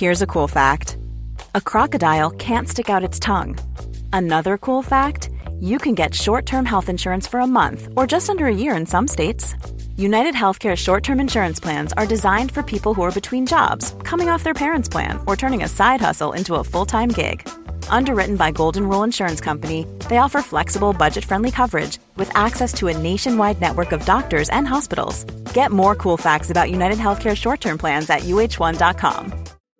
Here's a cool fact. A crocodile can't stick out its tongue. Another cool fact, you can get short-term health insurance for a month or just under a year in some states. United Healthcare short-term insurance plans are designed for people who are between jobs, coming off their parents' plan, or turning a side hustle into a full-time gig. Underwritten by Golden Rule Insurance Company, they offer flexible, budget-friendly coverage with access to a nationwide network of doctors and hospitals. Get more cool facts about United Healthcare short-term plans at uh1.com.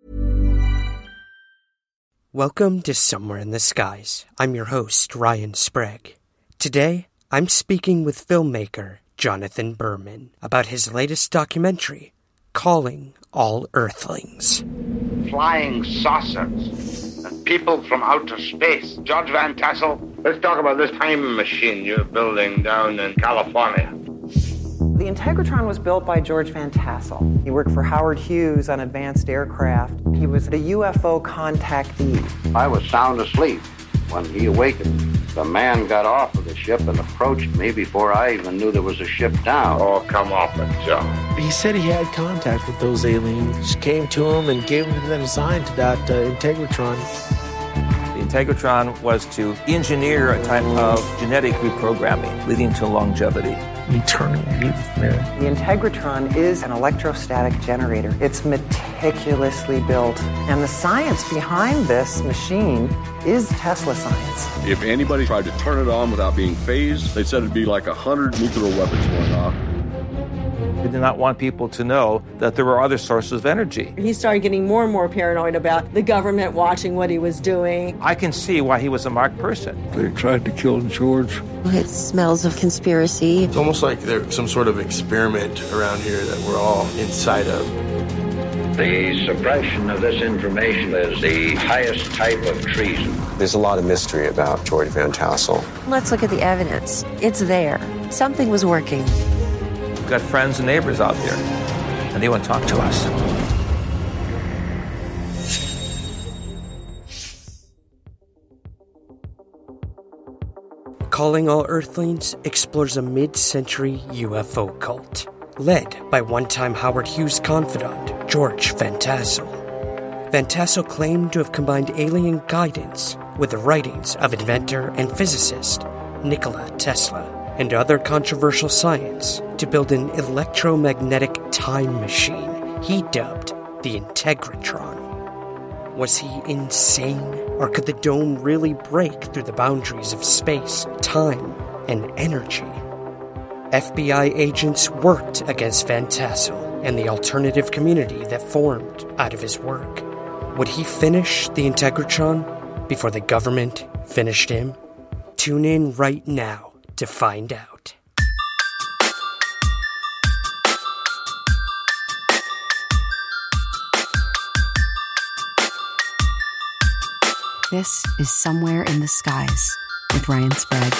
Welcome to Somewhere in the Skies. I'm your host, Ryan Sprague. Today, I'm speaking with filmmaker Jonathan Berman about his latest documentary, Calling All Earthlings. Flying saucers and people from outer space. George Van Tassel, let's talk about this time machine you're building down in California. The Integratron was built by George Van Tassel. He worked for Howard Hughes on advanced aircraft. He was a UFO contactee. I was sound asleep when he awakened. The man got off of the ship and approached me before I even knew there was a ship down. Oh, come off it, Joe. He said he had contact with those aliens, just came to him and gave him the design to that Integratron. The Integratron was to engineer a type of genetic reprogramming leading to longevity. Eternal youth, man. The Integratron is an electrostatic generator. It's meticulously built. And the science behind this machine is Tesla science. If anybody tried to turn it on without being phased, they said it'd be like 100 nuclear weapons going off. He did not want people to know that there were other sources of energy. He started getting more and more paranoid about the government watching what he was doing. I can see why he was a marked person. They tried to kill George. It smells of conspiracy. It's almost like there's some sort of experiment around here that we're all inside of. The suppression of this information is the highest type of treason. There's a lot of mystery about George Van Tassel. Let's look at the evidence. It's there. Something was working. We've got friends and neighbors out there, and they want to talk to us. Calling All Earthlings explores a mid-century UFO cult, led by one-time Howard Hughes confidant George Van Tassel. Van Tassel claimed to have combined alien guidance with the writings of inventor and physicist Nikola Tesla and other controversial science to build an electromagnetic time machine he dubbed the Integratron. Was he insane, or could the dome really break through the boundaries of space, time, and energy? FBI agents worked against Van Tassel and the alternative community that formed out of his work. Would he finish the Integratron before the government finished him? Tune in right now to find out. This is Somewhere in the Skies with Ryan Sprague.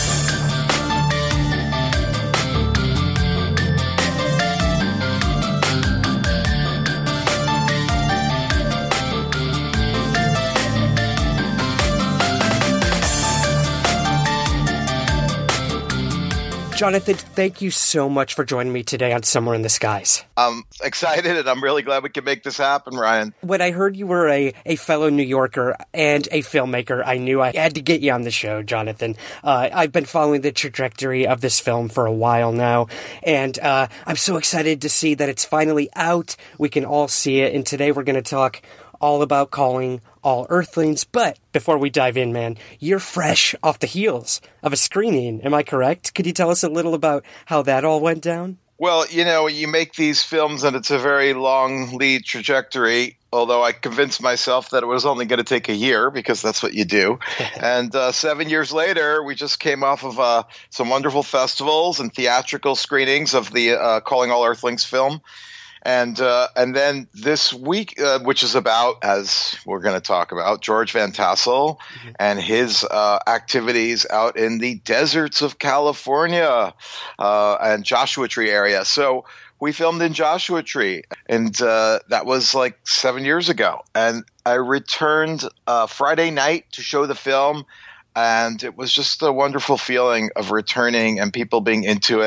Jonathan, thank you so much for joining me today on Somewhere in the Skies. I'm excited, and I'm really glad we can make this happen, Ryan. When I heard you were a fellow New Yorker and a filmmaker, I knew I had to get you on the show, Jonathan. I've been following the trajectory of this film for a while now, and I'm so excited to see that it's finally out. We can all see it, and today we're going to talk all about Calling All Earthlings. But before we dive in, man, you're fresh off the heels of a screening. Am I correct? Could you tell us a little about how that all went down? Well, you know, you make these films and it's a very long lead trajectory, although I convinced myself that it was only going to take a year because that's what you do. And 7 years later, we just came off of some wonderful festivals and theatrical screenings of the Calling All Earthlings film. And then this week, which is about, as we're going to talk about, George Van Tassel and his activities out in the deserts of California and Joshua Tree area. So we filmed in Joshua Tree, and that was like 7 years ago. And I returned Friday night to show the film, and it was just a wonderful feeling of returning and people being into it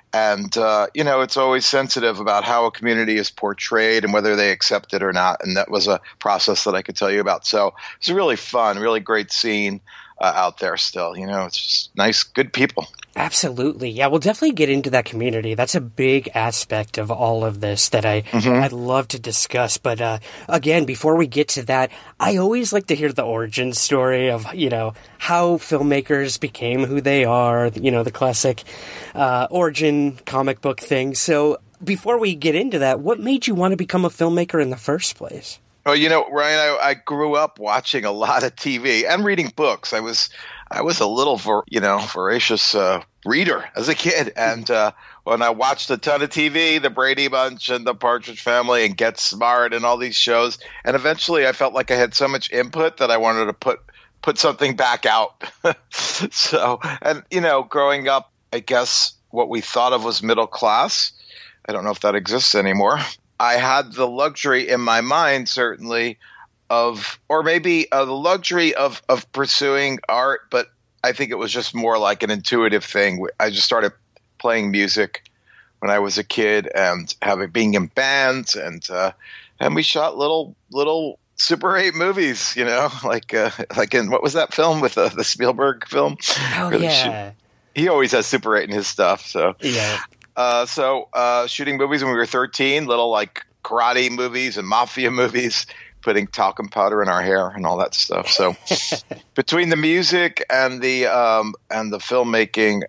And, it's always sensitive about how a community is portrayed and whether they accept it or not. And that was a process that I could tell you about. So it's a really fun, really great scene out there still. It's just nice, good people. Absolutely. Yeah, we'll definitely get into that community. That's a big aspect of all of this that I'd love to discuss. But again, before we get to that, I always like to hear the origin story of, how filmmakers became who they are, the classic origin comic book thing. So before we get into that, what made you want to become a filmmaker in the first place? Well, Ryan, I grew up watching a lot of TV and reading books. I was a little, voracious reader as a kid. And when I watched a ton of TV, the Brady Bunch and the Partridge Family and Get Smart and all these shows, and eventually I felt like I had so much input that I wanted to put something back out. So, and, growing up, I guess what we thought of was middle class. I don't know if that exists anymore. I had the luxury in my mind, certainly, the luxury of pursuing art, but I think it was just more like an intuitive thing. I just started playing music when I was a kid and being in bands, and we shot little Super 8 movies, like in, what was that film with the Spielberg film? Oh, yeah. He always has Super 8 in his stuff, so. Yeah. Shooting movies when we were 13, little like karate movies and mafia movies, putting talcum powder in our hair and all that stuff. So between the music and the filmmaking,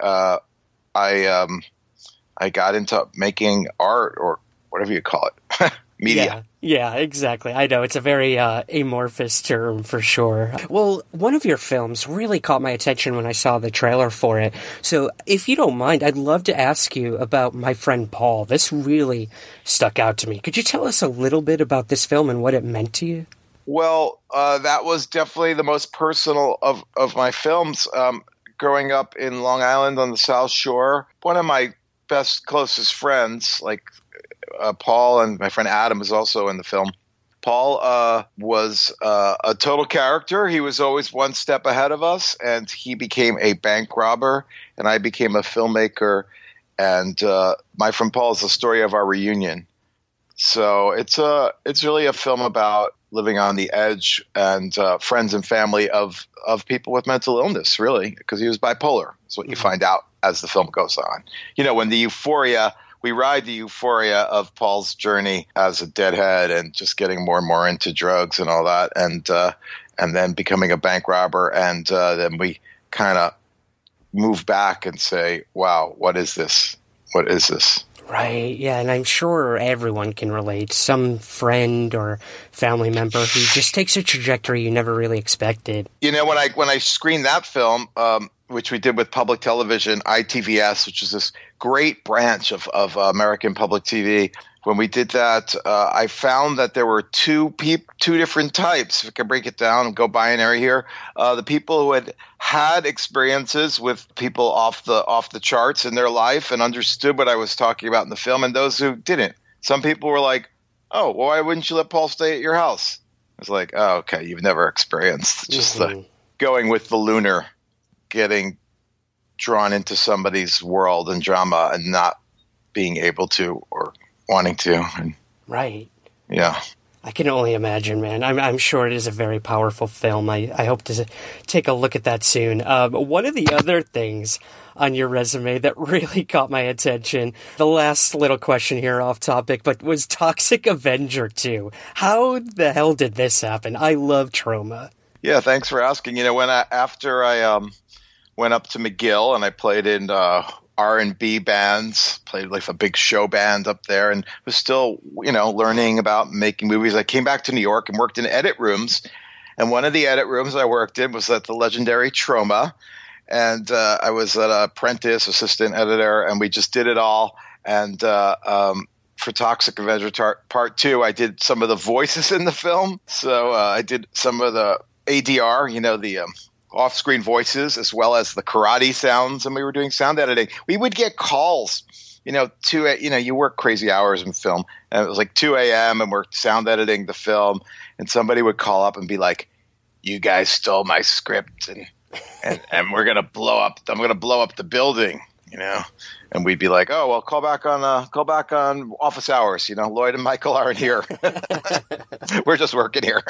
I got into making art, or whatever you call it, media. Yeah, exactly. I know, it's a very amorphous term for sure. Well, one of your films really caught my attention when I saw the trailer for it. So if you don't mind, I'd love to ask you about My Friend Paul. This really stuck out to me. Could you tell us a little bit about this film and what it meant to you? Well, that was definitely the most personal of my films. Growing up in Long Island on the South Shore, one of my closest friends, like Paul, and my friend Adam is also in the film. Paul was a total character. He was always one step ahead of us, and he became a bank robber, and I became a filmmaker. And My Friend Paul is the story of our reunion. So it's really a film about living on the edge and friends and family of people with mental illness, really, because he was bipolar. That's what you find out as the film goes on. When we ride the euphoria of Paul's journey as a deadhead and just getting more and more into drugs and all that, and then becoming a bank robber, and then we kind of move back and say, wow, what is this? What is this? Right, yeah, and I'm sure everyone can relate. Some friend or family member who just takes a trajectory you never really expected. When I screened that film, which we did with public television, ITVS, which is this great branch of American public TV. When we did that, I found that there were two different types. If I can break it down and go binary here, the people who had experiences with people off the charts in their life and understood what I was talking about in the film, and those who didn't. Some people were like, "Oh, well, why wouldn't you let Paul stay at your house?" I was like, "Oh, okay, you've never experienced just the going with the lunar." Getting drawn into somebody's world and drama and not being able to or wanting to. And, right. Yeah. I can only imagine, man. I'm sure it is a very powerful film. I hope to take a look at that soon. One of the other things on your resume that really caught my attention, the last little question here off topic, but was Toxic Avenger 2. How the hell did this happen? I love Troma. Yeah, thanks for asking. After I went up to McGill and I played in R&B bands, played like a big show band up there, and was still, learning about making movies. I came back to New York and worked in edit rooms. And one of the edit rooms I worked in was at the legendary Troma. And I was an apprentice, assistant editor, and we just did it all. And for Toxic Avenger Part 2, I did some of the voices in the film. So I did some of the ADR, the off-screen voices, as well as the karate sounds, and we were doing sound editing. We would get calls, you work crazy hours in film, and it was like 2 a.m. and we're sound editing the film, and somebody would call up and be like, "You guys stole my script, and we're gonna blow up. I'm gonna blow up the building." you know, and we'd be like, oh, well, call back on office hours. You know, Lloyd and Michael aren't here. We're just working here.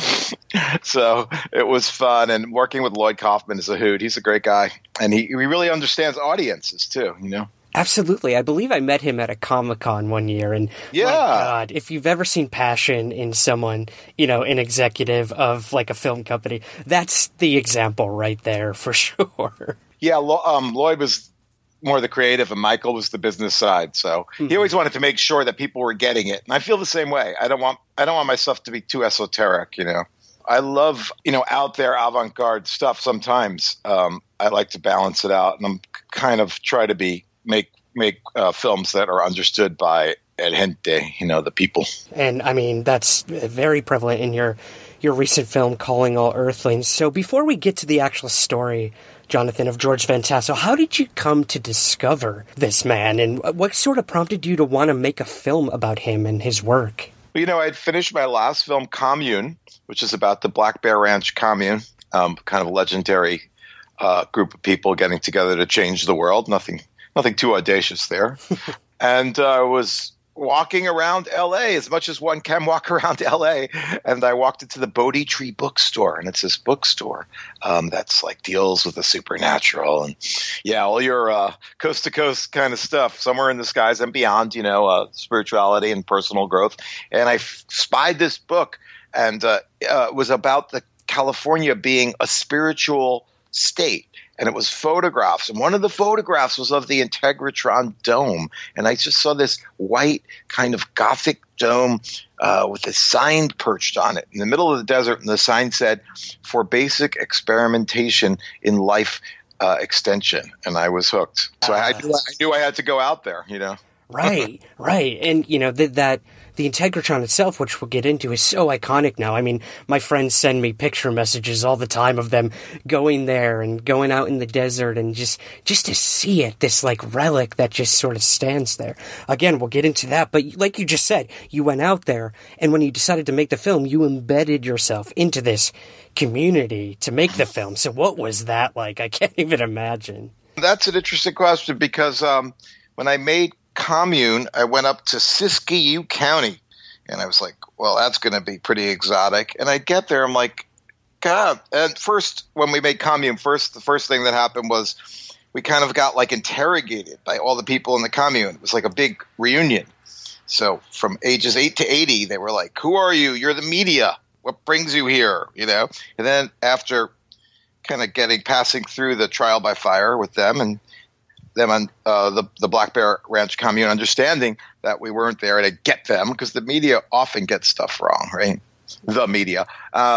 So it was fun. And working with Lloyd Kaufman is a hoot. He's a great guy. And he really understands audiences too, you know. Absolutely. I believe I met him at a Comic-Con one year, and yeah. My God, if you've ever seen passion in someone, you know, an executive of like a film company, that's the example right there for sure. Yeah, Lloyd was more the creative, and Michael was the business side. So he always wanted to make sure that people were getting it, and I feel the same way. I don't want my stuff to be too esoteric, you know. I love, you know, out there avant-garde stuff. Sometimes I like to balance it out, and I'm kind of try to make films that are understood by el gente, you know, the people. And I mean, that's very prevalent in your recent film, Calling All Earthlings. So before we get to the actual story, Jonathan, of George Van Tassel, how did you come to discover this man, and what sort of prompted you to want to make a film about him and his work? Well, you know, I'd finished my last film, Commune, which is about the Black Bear Ranch commune, kind of a legendary group of people getting together to change the world. Nothing too audacious there. And I was walking around L.A. as much as one can walk around L.A. And I walked into the Bodhi Tree bookstore, and it's this bookstore that's like deals with the supernatural and all your coast to coast kind of stuff, somewhere in the skies and beyond, you know, spirituality and personal growth. And I spied this book, and it was about the California being a spiritual state. And it was photographs. And one of the photographs was of the Integratron Dome. And I just saw this white kind of Gothic dome with a sign perched on it in the middle of the desert. And the sign said, "For basic experimentation in life extension." And I was hooked. So I knew I had to go out there, you know. Right. And, you know, the Integratron itself, which we'll get into, is so iconic now. I mean, my friends send me picture messages all the time of them going there and going out in the desert and just to see it, this like relic that just sort of stands there. Again, we'll get into that. But like you just said, you went out there, and when you decided to make the film, you embedded yourself into this community to make the film. So what was that like? I can't even imagine. That's an interesting question, because when I made Commune, I went up to Siskiyou County, and I was like, well, that's going to be pretty exotic. And I get there, I'm like, God. And first, when we made Commune, the first thing that happened was we kind of got like interrogated by all the people in the commune. It was like a big reunion. So from ages 8 to 80, they were like, who are you? You're the media. What brings you here? You know? And then after kind of passing through the trial by fire with them, and them on the Black Bear Ranch commune, understanding that we weren't there to get them, because the media often gets stuff wrong, right? The media.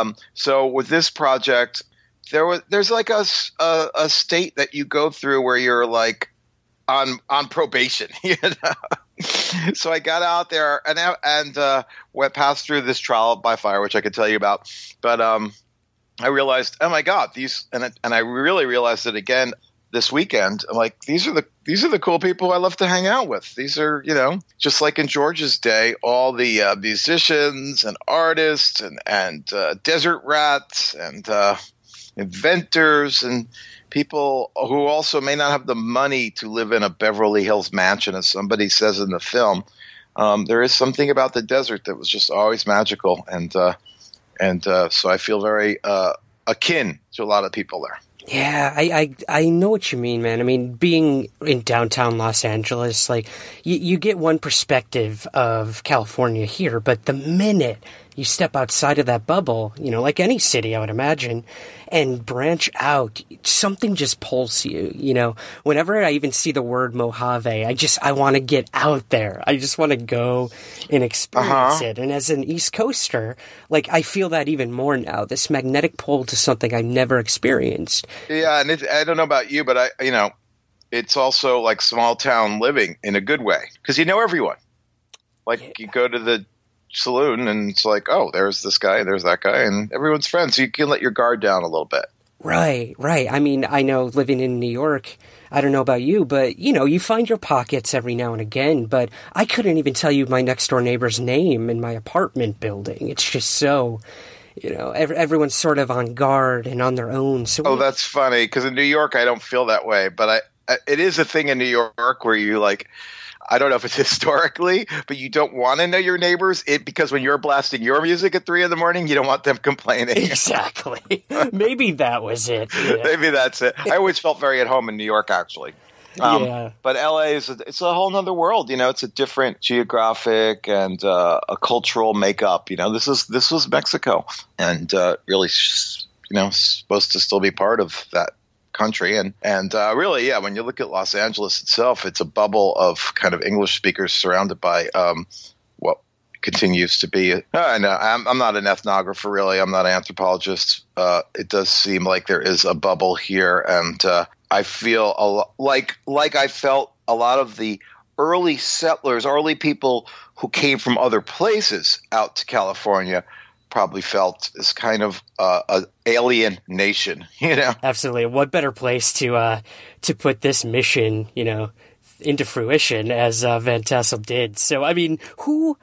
So with this project, there's like a state that you go through where you're like on probation, you know? So I got out there and went past through this trial by fire, which I could tell you about. But I realized, oh my God, and I really realized it again this weekend. I'm like, these are the cool people I love to hang out with. These are, you know, just like in George's day, all the musicians and artists and desert rats and inventors and people who also may not have the money to live in a Beverly Hills mansion, as somebody says in the film. There is something about the desert that was just always magical, and so I feel very akin to a lot of people there. Yeah, I know what you mean, man. I mean, being in downtown Los Angeles, like, you get one perspective of California here, but the minute you step outside of that bubble, you know, like any city, I would imagine, and branch out, something just pulls you, you know. Whenever I even see the word Mojave, I want to get out there. I just want to go and experience it. And as an East Coaster, like, I feel that even more now, this magnetic pull to something I've never experienced. Yeah, and I don't know about you, but it's also like small town living in a good way, because you know everyone. Like, you go to the saloon and it's like, oh, there's this guy, there's that guy, and everyone's friends. So you can let your guard down a little bit. Right. I mean, I know living in New York, I don't know about you, but, you know, you find your pockets every now and again, but I couldn't even tell you my next door neighbor's name in my apartment building. It's just so, you know, everyone's sort of on guard and on their own. So that's funny, because in New York I don't feel that way, but it is a thing in New York where you like, I don't know if it's historically, but you don't want to know your neighbors because when you're blasting your music at 3 a.m, you don't want them complaining. Exactly. Maybe that was it. Yeah. Maybe that's it. I always felt very at home in New York, actually. But LA it's a whole nother world. It's a different geographic and a cultural makeup. This was Mexico, and really, supposed to still be part of that country. And really, when you look at Los Angeles itself, it's a bubble of kind of English speakers surrounded by what continues to be. I'm not an ethnographer, really. I'm not an anthropologist. It does seem like there is a bubble here, and I feel like I felt a lot of the early settlers, early people who came from other places out to California probably felt as kind of an alien nation, Absolutely. What better place to put this mission, into fruition as Van Tassel did. So, I mean, who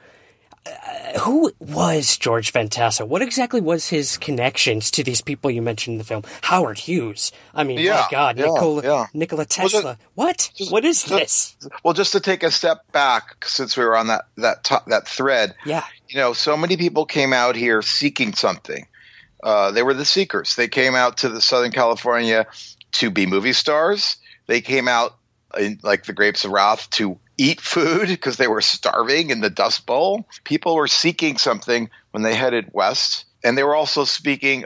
was George Van Tassel? What exactly was his connections to these people you mentioned in the film? Howard Hughes. I mean, my God, Nikola Tesla. What is this? Well, just to take a step back, since we were on that thread. Yeah. So many people came out here seeking something. They were the seekers. They came out to the Southern California to be movie stars. They came out like the Grapes of Wrath to eat food because they were starving in the Dust Bowl. People were seeking something when they headed west, and they were also seeking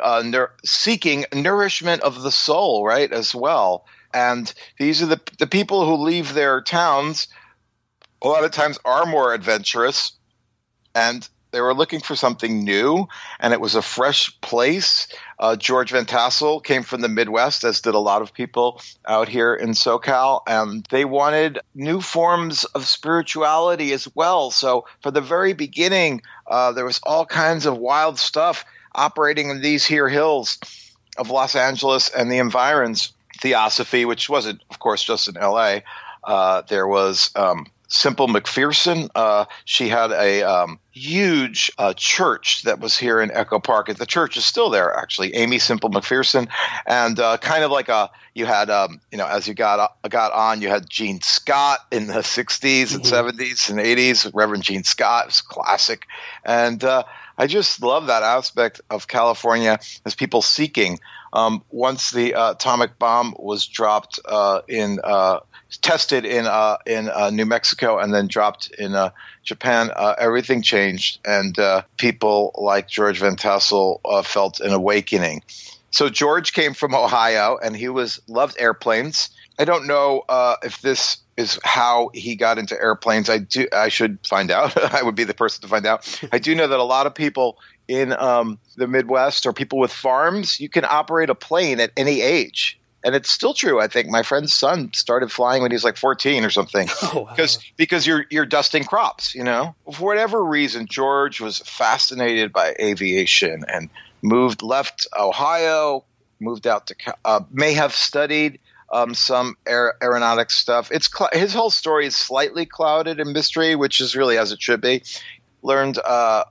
nourishment of the soul, right, as well. And these are the people who leave their towns a lot of times are more adventurous, and they were looking for something new, and it was a fresh place. George Van Tassel came from the Midwest, as did a lot of people out here in SoCal, and they wanted new forms of spirituality as well. So from the very beginning, there was all kinds of wild stuff operating in these here hills of Los Angeles and the environs. Theosophy, which wasn't, of course, just in L.A. There was Simple McPherson. She had a huge church that was here in Echo Park. The church is still there, actually. Amy Simple McPherson, and kind of like you had as you got on, you had Gene Scott in the 60s and 70s and 80s. Reverend Gene Scott was classic, and I just love that aspect of California as people seeking. Once the atomic bomb was dropped tested in New Mexico and then dropped in Japan, everything changed, and people like George Van Tassel felt an awakening. So George came from Ohio, and he loved airplanes. I don't know if this is how he got into airplanes. I should find out. I would be the person to find out. I do know that a lot of people in the Midwest or people with farms, you can operate a plane at any age. And it's still true. I think my friend's son started flying when he was like 14 or something. Oh, wow. Because you're dusting crops, For whatever reason, George was fascinated by aviation and left Ohio, moved out to may have studied some aeronautics stuff. His whole story is slightly clouded in mystery, which is really as it should be. Learned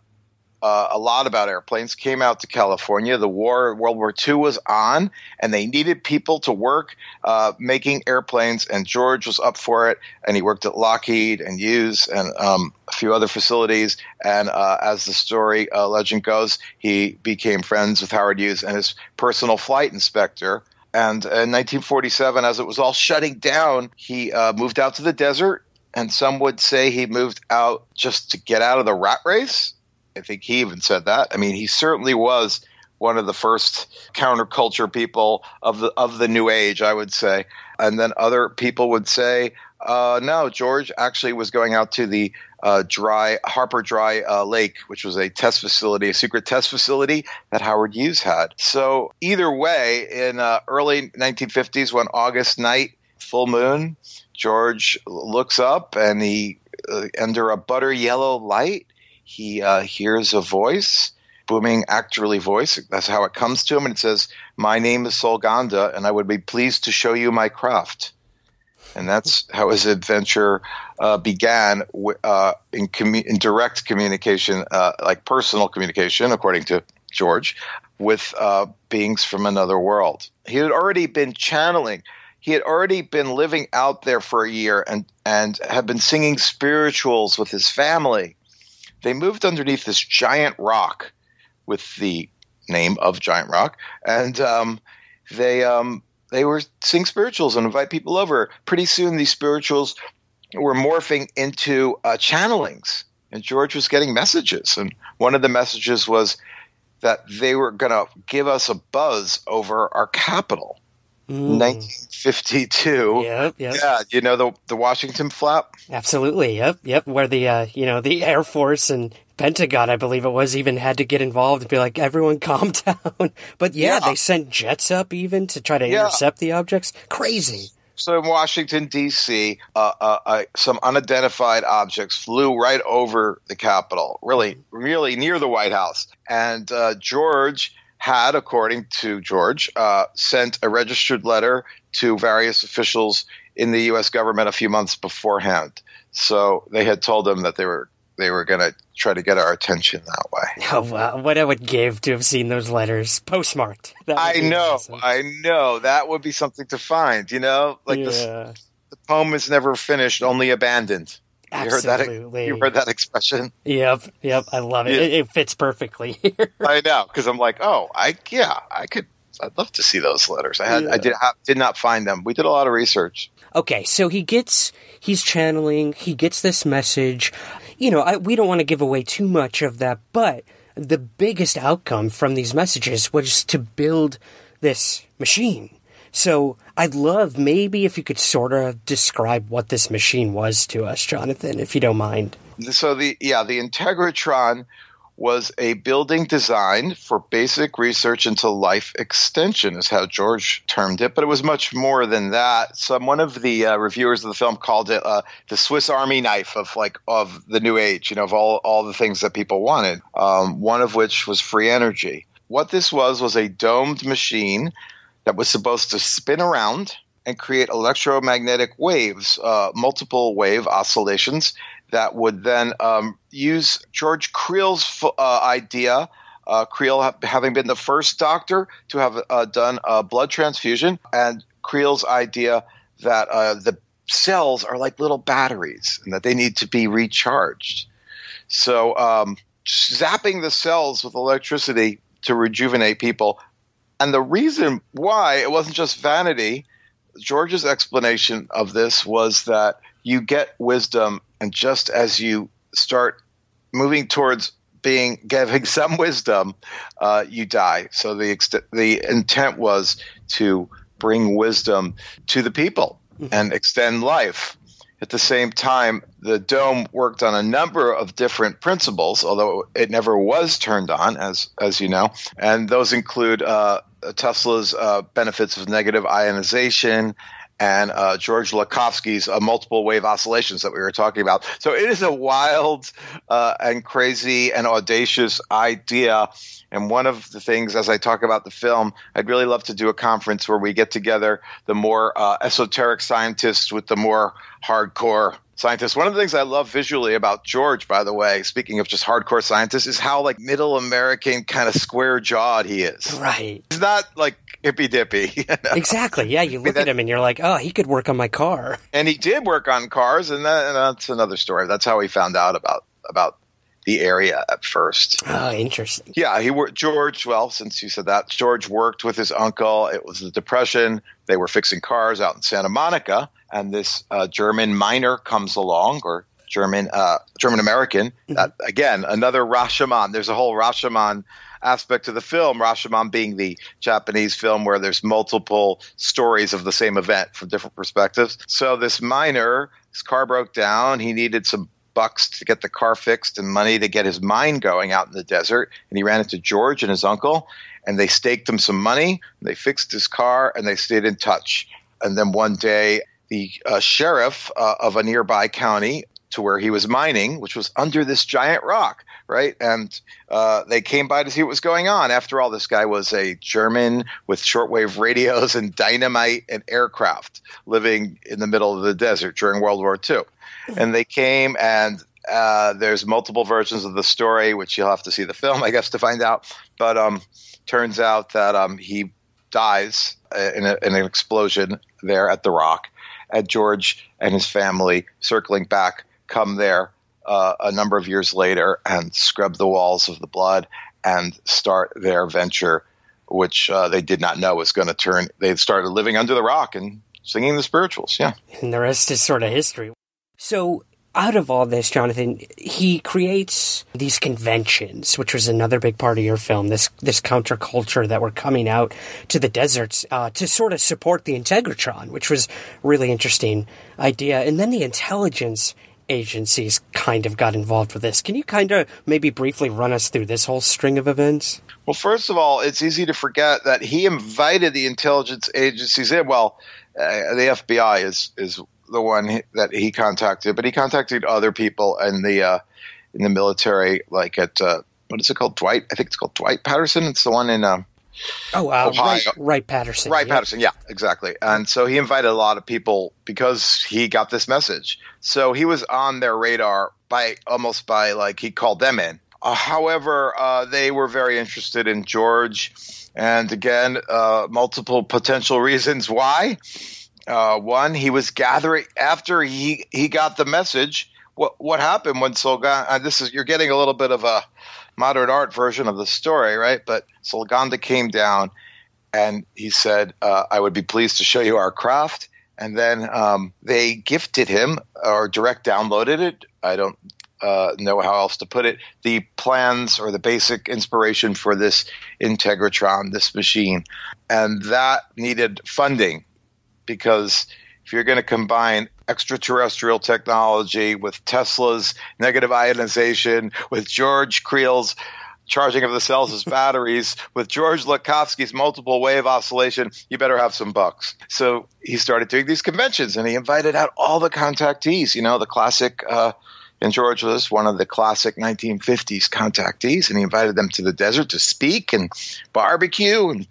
a lot about airplanes, came out to California. World War II was on, and they needed people to work making airplanes, and George was up for it, and he worked at Lockheed and Hughes and a few other facilities, and as the story legend goes, he became friends with Howard Hughes and his personal flight inspector. And in 1947, as it was all shutting down, he moved out to the desert, and some would say he moved out just to get out of the rat race. I think he even said that. I mean, he certainly was one of the first counterculture people of the new age, I would say. And then other people would say, no, George actually was going out to the Harper Dry Lake, which was a test facility, a secret test facility that Howard Hughes had. So either way, in early 1950s, one August night, full moon, George looks up and he under a butter yellow light, he hears a voice, booming actorly voice. That's how it comes to him. And it says, "My name is Sol Ganda, and I would be pleased to show you my craft." And that's how his adventure began in direct communication, like personal communication, according to George, with beings from another world. He had already been channeling. he had already been living out there for a year and had been singing spirituals with his family. They moved underneath this giant rock with the name of Giant Rock, and they were sing spirituals and invite people over. Pretty soon, these spirituals were morphing into channelings, and George was getting messages. And one of the messages was that they were going to give us a buzz over our capital. 1952. Yep. Yeah, you know the Washington flap? Absolutely. Yep. Where the the Air Force and Pentagon, I believe it was, even had to get involved and be like, everyone calm down. But they sent jets up even to try to intercept the objects. Crazy. So in Washington, D.C., some unidentified objects flew right over the Capitol, really, really near the White House. And George had, according to George, sent a registered letter to various officials in the U.S. government a few months beforehand. So they had told him that they were going to try to get our attention that way. Oh, wow. What I would give to have seen those letters postmarked. I know. That would be something to find, Like the poem is never finished, only abandoned. Absolutely. You heard that expression? Yep. I love it. It fits perfectly here. I know, because I'm like, I'd love to see those letters. I did not find them. We did a lot of research. Okay, so he's channeling, he gets this message. We don't want to give away too much of that, but the biggest outcome from these messages was to build this machine. So I'd love maybe if you could sort of describe what this machine was to us, Jonathan, if you don't mind. So the Integratron was a building designed for basic research into life extension, is how George termed it. But it was much more than that. One of the reviewers of the film called it the Swiss Army knife of the new age, of all the things that people wanted, one of which was free energy. What this was a domed machine that was supposed to spin around and create electromagnetic waves, multiple wave oscillations, that would then use George Creel's idea, Creel having been the first doctor to have done a blood transfusion, and Creel's idea that the cells are like little batteries and that they need to be recharged. So zapping the cells with electricity to rejuvenate people. And the reason why it wasn't just vanity, George's explanation of this was that you get wisdom, and just as you start moving towards giving some wisdom, you die. So the intent was to bring wisdom to the people and extend life. At the same time, the dome worked on a number of different principles, although it never was turned on, as you know. And those include Tesla's benefits of negative ionization and George Lakhovsky's multiple wave oscillations that we were talking about. So it is a wild and crazy and audacious idea. And one of the things, as I talk about the film, I'd really love to do a conference where we get together the more esoteric scientists with the more hardcore scientists. One of the things I love visually about George, by the way, speaking of just hardcore scientists, is how middle American kind of square jawed he is. Right. He's not hippy dippy. Exactly. Yeah, you look at him and you're like, oh, he could work on my car. And he did work on cars, and that's another story. That's how he found out about the area at first. Oh, interesting. Yeah, George, well, since you said that, George worked with his uncle. It was the Depression. They were fixing cars out in Santa Monica, and this German miner comes along, or German American. Again, another Rashomon. There's a whole Rashomon aspect to the film, Rashomon being the Japanese film where there's multiple stories of the same event from different perspectives. So this miner, his car broke down. He needed some bucks to get the car fixed and money to get his mine going out in the desert. And he ran into George and his uncle, and they staked him some money. They fixed his car, and they stayed in touch. And then one day, the sheriff of a nearby county to where he was mining, which was under this giant rock, right? And they came by to see what was going on. After all, this guy was a German with shortwave radios and dynamite and aircraft living in the middle of the desert during World War II. And they came, and there's multiple versions of the story, which you'll have to see the film, I guess, to find out. But turns out that he dies in an explosion there at the Rock. And George and his family, circling back, come there a number of years later and scrub the walls of the blood and start their venture, which they did not know was going to turn. They started living under the rock and singing the spirituals, yeah. And the rest is sort of history. So out of all this, Jonathan, he creates these conventions, which was another big part of your film, this counterculture that were coming out to the deserts to sort of support the Integratron, which was really interesting idea. And then the intelligence agencies kind of got involved with this. Can you kind of maybe briefly run us through this whole string of events? Well, first of all, it's easy to forget that he invited the intelligence agencies in. Well, the FBI is the one that he contacted, but he contacted other people in the military, like at what is it called? Dwight? I think it's called Dwight Patterson. It's the one in Ohio. Patterson. Patterson, yeah, exactly. And so he invited a lot of people because he got this message. So he was on their radar by he called them in. However, they were very interested in George, and again, multiple potential reasons why. One, he was gathering after he got the message. What happened when Solganda? You're getting a little bit of a modern art version of the story, right? But Solganda came down and he said, "I would be pleased to show you our craft." And then they gifted him or direct downloaded it. I don't know how else to put it. The plans or the basic inspiration for this Integratron, this machine, and that needed funding. Because if you're going to combine extraterrestrial technology with Tesla's negative ionization, with George Creel's charging of the cells as batteries, with George Lakhovsky's multiple wave oscillation, you better have some bucks. So he started doing these conventions, and he invited out all the contactees, the classic and George was one of the classic 1950s contactees, and he invited them to the desert to speak and barbecue and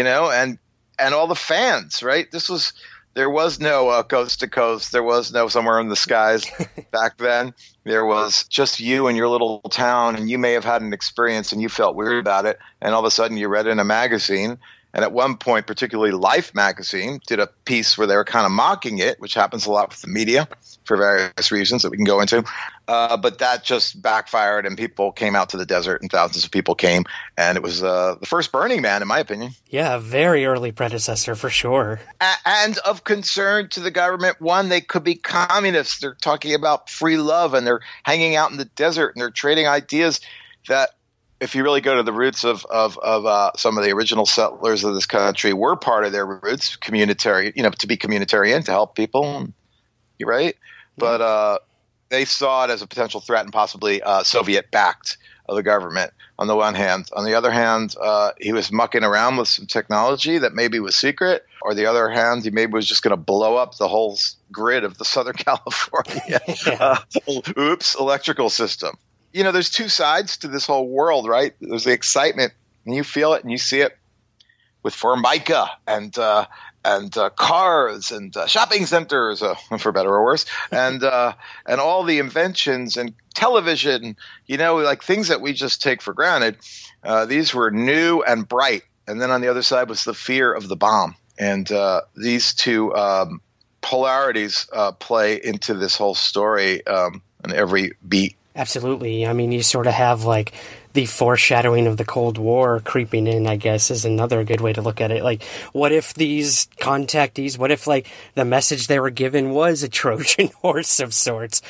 all the fans, right? There was no coast to coast. There was no somewhere in the skies back then. There was just you and your little town, and you may have had an experience and you felt weird about it, and all of a sudden you read in a magazine. And at one point, particularly Life magazine did a piece where they were kind of mocking it, which happens a lot with the media for various reasons that we can go into. But that just backfired, and people came out to the desert, and thousands of people came. And it was the first Burning Man, in my opinion. Yeah, a very early predecessor for sure. And of concern to the government, one, they could be communists. They're talking about free love, and they're hanging out in the desert, and they're trading ideas that, if you really go to the roots of some of the original settlers of this country, were part of their roots, communitarian, to be communitarian, to help people, you're right. But they saw it as a potential threat and possibly Soviet-backed of the government on the one hand. On the other hand, he was mucking around with some technology that maybe was secret, or the other hand, he maybe was just going to blow up the whole grid of the Southern California electrical system. There's two sides to this whole world, right? There's the excitement, and you feel it and you see it with Formica and cars and shopping centers, for better or worse, and all the inventions and television, like things that we just take for granted. These were new and bright. And then on the other side was the fear of the bomb. And these two polarities play into this whole story on every beat. Absolutely. I mean, you sort of have like the foreshadowing of the Cold War creeping in, I guess, is another good way to look at it. Like, what if these contactees, what if like the message they were given was a Trojan horse of sorts,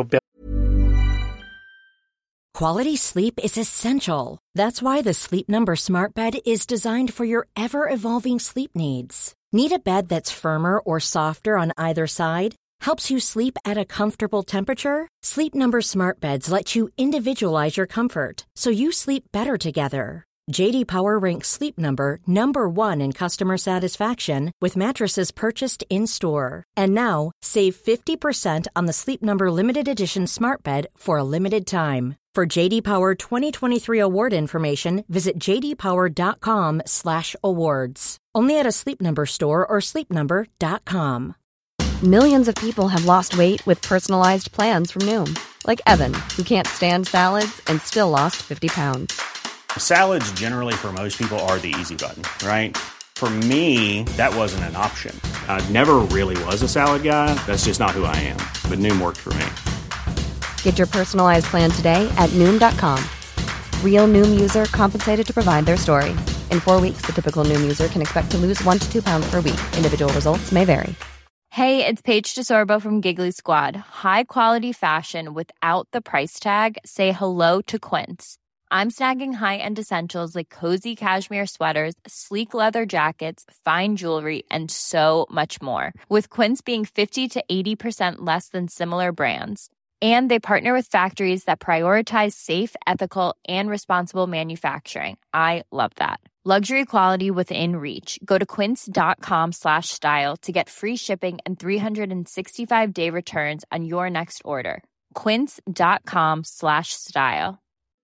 Quality sleep is essential. That's why the Sleep Number Smart Bed is designed for your ever-evolving sleep needs. Need a bed that's firmer or softer on either side? Helps you sleep at a comfortable temperature? Sleep Number Smart Beds let you individualize your comfort, so you sleep better together. J.D. Power ranks Sleep Number number 1 in customer satisfaction with mattresses purchased in-store. And now, save 50% on the Sleep Number Limited Edition Smart Bed for a limited time. For J.D. Power 2023 award information, visit jdpower.com/awards. Only at a Sleep Number store or sleepnumber.com. Millions of people have lost weight with personalized plans from Noom. Like Evan, who can't stand salads and still lost 50 pounds. Salads generally for most people are the easy button, right? For me, that wasn't an option. I never really was a salad guy. That's just not who I am. But Noom worked for me. Get your personalized plan today at Noom.com. Real Noom user compensated to provide their story. In 4 weeks, the typical Noom user can expect to lose 1 to 2 pounds per week. Individual results may vary. Hey, it's Paige DeSorbo from Giggly Squad. High quality fashion without the price tag. Say hello to Quince. I'm snagging high-end essentials like cozy cashmere sweaters, sleek leather jackets, fine jewelry, and so much more. With Quince being 50 to 80% less than similar brands. And they partner with factories that prioritize safe, ethical, and responsible manufacturing. I love that. Luxury quality within reach. Go to quince.com/style to get free shipping and 365-day returns on your next order. Quince.com/style.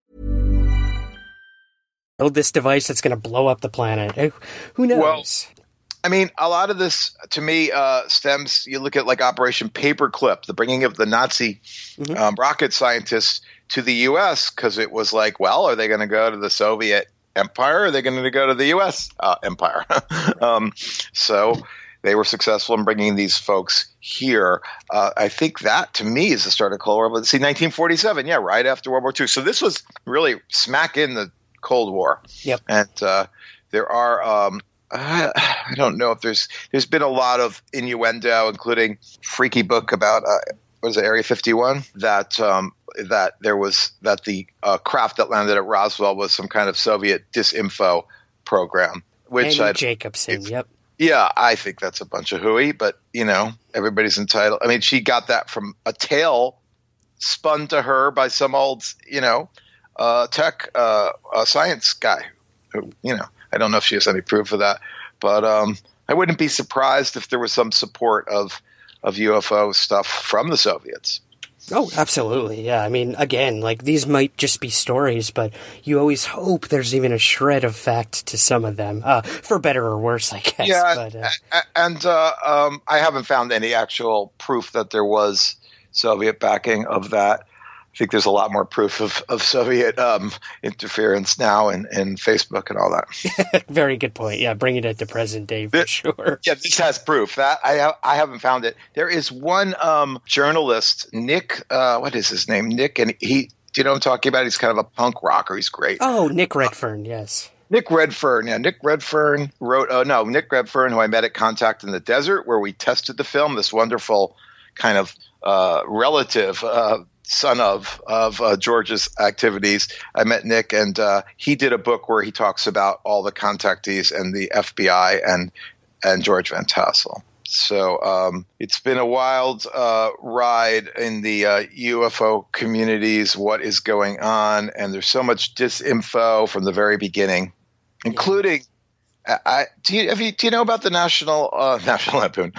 Build this device that's going to blow up the planet. Who knows? Well, I mean, a lot of this, to me, stems, you look at like Operation Paperclip, the bringing of the Nazi rocket scientists to the U.S., because it was like, well, are they going to go to the Soviet Empire, or are they going to go to the U.S. Empire? So they were successful in bringing these folks here. I think that, to me, is the start of Cold War. But see, 1947, yeah, right after World War II. So this was really smack in the Cold War. Yep. And there are I don't know if there's been a lot of innuendo, including freaky book about what is it, Area 51, that there was that the craft that landed at Roswell was some kind of Soviet disinfo program. Which Annie Jacobson, yep. Yeah, I think that's a bunch of hooey, but everybody's entitled. I mean, she got that from a tale spun to her by some old tech science guy who, I don't know if she has any proof of that, but I wouldn't be surprised if there was some support of UFO stuff from the Soviets. Oh, absolutely. Yeah. I mean, again, like these might just be stories, but you always hope there's even a shred of fact to some of them, for better or worse, I guess. Yeah. But, I haven't found any actual proof that there was Soviet backing of that. I think there's a lot more proof of Soviet interference now in Facebook and all that. Very good point. Yeah, bringing it to present day for sure. Yeah, this has proof. That I haven't found it. There is one journalist, Nick. What is his name? Nick, and he. Do you know what I'm talking about? He's kind of a punk rocker. He's great. Oh, Nick Redfern. Yes. Nick Redfern. Yeah, Nick Redfern wrote. Nick Redfern, who I met at Contact in the Desert, where we tested the film. This wonderful kind of relative. Son of George's activities. I met Nick, and he did a book where he talks about all the contactees and the FBI and George Van Tassel. So it's been a wild ride in the UFO communities, what is going on, and there's so much disinfo from the very beginning, including do you know about the National Lampoon?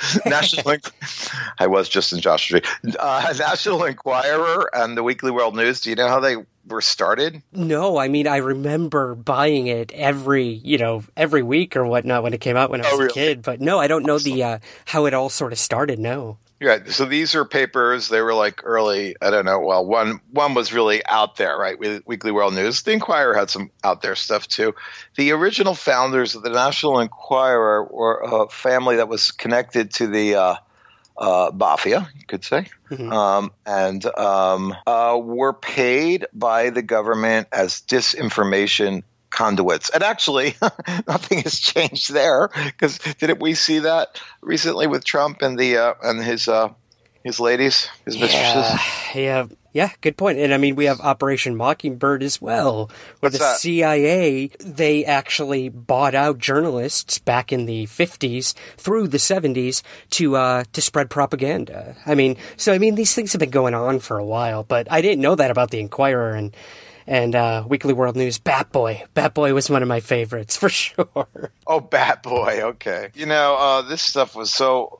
I was just in Joshua Tree. National Enquirer and the Weekly World News. Do you know how they were started? No, I mean I remember buying it every week or whatnot when it came out when I was a kid. But no, I don't know the how it all sort of started. No. Yeah, so these are papers. They were like early. I don't know. Well, one was really out there, right? With Weekly World News. The Enquirer had some out there stuff too. The original founders of the National Enquirer were a family that was connected to the mafia, you could say, and were paid by the government as disinformation conduits. And actually, nothing has changed there, because didn't we see that recently with Trump and his ladies, his mistresses? Yeah, good point. And I mean, we have Operation Mockingbird as well, where the CIA, they actually bought out journalists back in the 50s through the 70s to spread propaganda. I mean, these things have been going on for a while, but I didn't know that about the Enquirer and Weekly World News. Bat Boy was one of my favorites for sure. Oh, Bat Boy. Okay. This stuff was so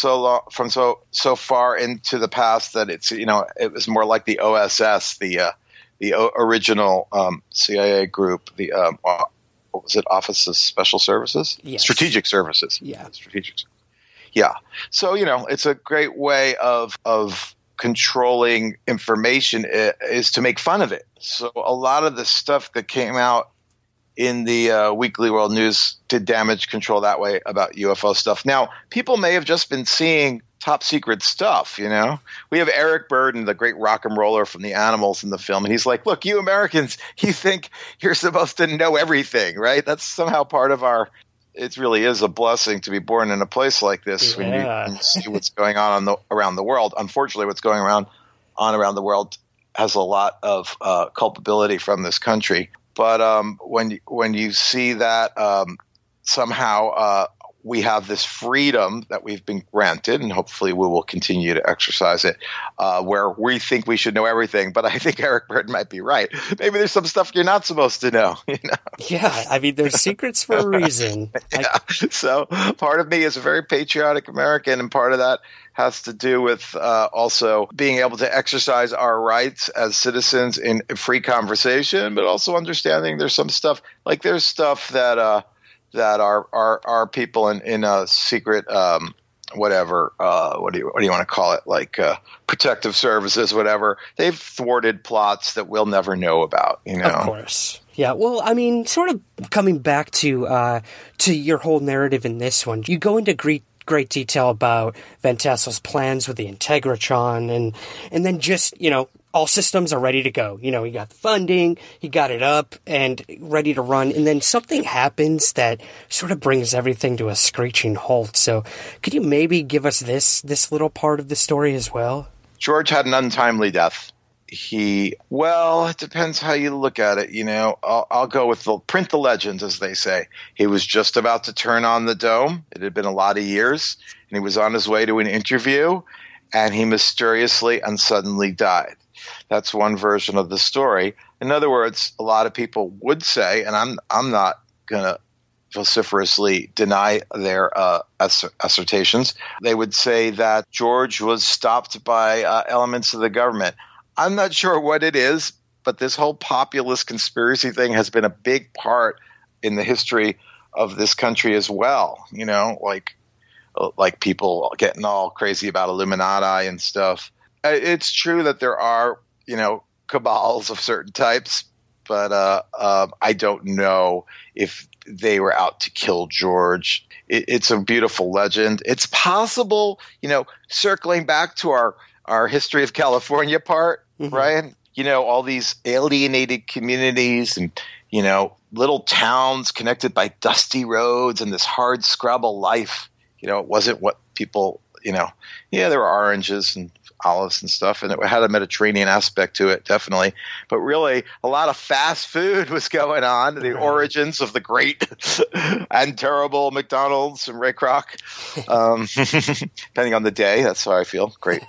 far into the past that it's, it was more like the OSS, the original CIA group, the what was it? Office of Special Services? Yes. Strategic Services. Yeah. Yeah. So, it's a great way of controlling information is to make fun of it. So a lot of the stuff that came out in the Weekly World News did damage control that way about UFO stuff. Now, people may have just been seeing top secret stuff, you know? We have Eric Burdon, the great rock and roller from the Animals in the film, and he's like, look, you Americans, you think you're supposed to know everything, right? That's somehow part of our – it really is a blessing to be born in a place like this when you see what's going on around the world. Unfortunately, what's going around the world has a lot of culpability from this country. But when you see that somehow we have this freedom that we've been granted, and hopefully we will continue to exercise it, where we think we should know everything. But I think Eric Burdon might be right. Maybe there's some stuff you're not supposed to know. You know? Yeah, I mean, there's secrets for a reason. Yeah. So part of me is a very patriotic American, and part of that has to do with also being able to exercise our rights as citizens in free conversation, but also understanding there's some stuff – there's stuff that our people in a secret whatever what do you want to call it, protective services, whatever, they've thwarted plots that we'll never know about, you know. Of course. Yeah, well, I mean, sort of coming back to your whole narrative in this one, you go into great detail about Van Tassel's plans with the Integratron, and then just, you know, all systems are ready to go. You know, he got the funding, he got it up and ready to run, and then something happens that sort of brings everything to a screeching halt. So could you maybe give us this little part of the story as well? George had an untimely death. It depends how you look at it. You know, I'll go with print the legend, as they say. He was just about to turn on the dome. It had been a lot of years, and he was on his way to an interview, and he mysteriously and suddenly died. That's one version of the story. In other words, a lot of people would say, and I'm not going to vociferously deny their assertions, they would say that George was stopped by elements of the government. I'm not sure what it is, but this whole populist conspiracy thing has been a big part in the history of this country as well. You know, like people getting all crazy about Illuminati and stuff. It's true that there are, you know, cabals of certain types, but I don't know if they were out to kill George. It's a beautiful legend. It's possible, you know, circling back to our history of California part, Ryan, you know, all these alienated communities and, you know, little towns connected by dusty roads and this hard scrabble life. You know, it wasn't what people, you know, yeah, there were oranges and olives and stuff, and it had a Mediterranean aspect to it, definitely. But really, a lot of fast food was going on, the origins of the great and terrible McDonald's and Ray Kroc. Depending on the day, that's how I feel. Great.